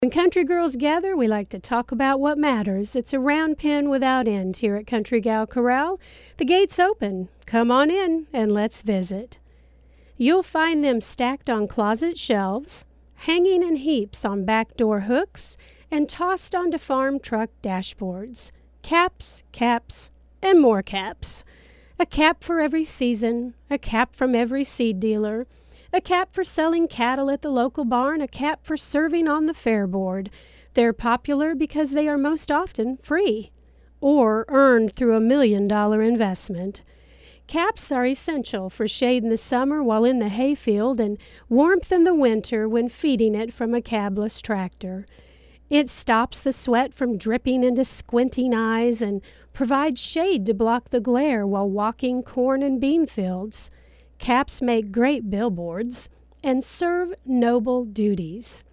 When country girls gather, we like to talk about what matters. It's a round pen without end here at Country Gal Corral. The gate's open. Come on in and let's visit. You'll find them stacked on closet shelves, hanging in heaps on back door hooks, and tossed onto farm truck dashboards. Caps, caps, and more caps. A cap for every season, a cap from every seed dealer, a cap for selling cattle at the local barn, a cap for serving on the fair board. They're popular because they are most often free or earned through $1 million investment. Caps are essential for shade in the summer while in the hayfield and warmth in the winter when feeding it from a cabless tractor. It stops the sweat from dripping into squinting eyes and provides shade to block the glare while walking corn and bean fields. Caps make great billboards and serve noble duties.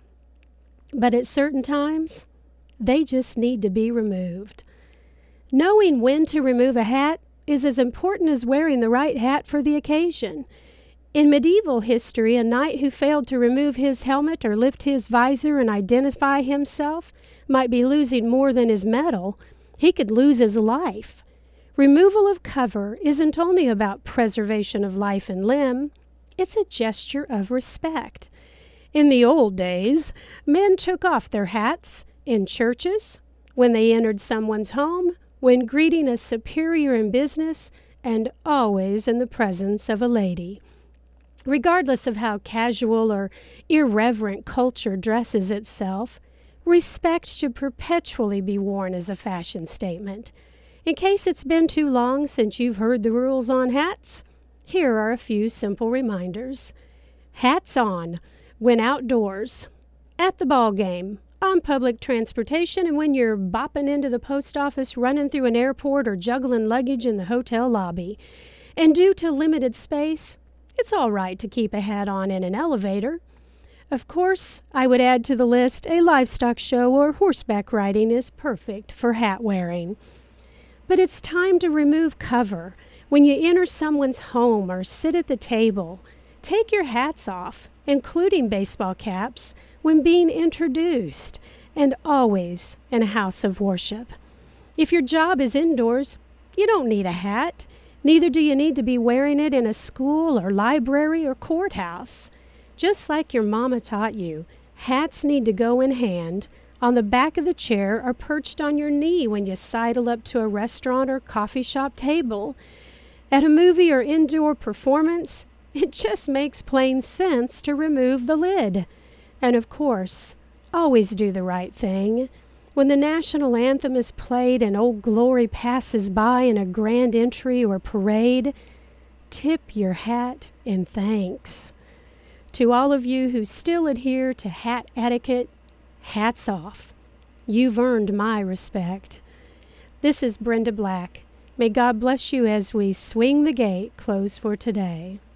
But at certain times, they just need to be removed. Knowing when to remove a hat is as important as wearing the right hat for the occasion. In medieval history, a knight who failed to remove his helmet or lift his visor and identify himself might be losing more than his medal. He could lose his life. Removal of cover isn't only about preservation of life and limb, it's a gesture of respect. In the old days, men took off their hats in churches, when they entered someone's home, when greeting a superior in business, and always in the presence of a lady. Regardless of how casual or irreverent culture dresses itself, respect should perpetually be worn as a fashion statement. In case it's been too long since you've heard the rules on hats, here are a few simple reminders. Hats on when outdoors, at the ball game, on public transportation, and when you're bopping into the post office, running through an airport, or juggling luggage in the hotel lobby. And due to limited space, it's all right to keep a hat on in an elevator. Of course, I would add to the list a livestock show or horseback riding is perfect for hat wearing. But it's time to remove cover. When you enter someone's home or sit at the table, take your hats off, including baseball caps, when being introduced, and always in a house of worship. If your job is indoors, you don't need a hat. Neither do you need to be wearing it in a school or library or courthouse. Just like your mama taught you, hats need to go in hand, on the back of the chair, or perched on your knee when you sidle up to a restaurant or coffee shop table. At a movie or indoor performance, it just makes plain sense to remove the lid. And of course, always do the right thing. When the national anthem is played and Old Glory passes by in a grand entry or parade, tip your hat in thanks. To all of you who still adhere to hat etiquette, hats off. You've earned my respect. This is Brenda Black. May God bless you as we swing the gate closed for today.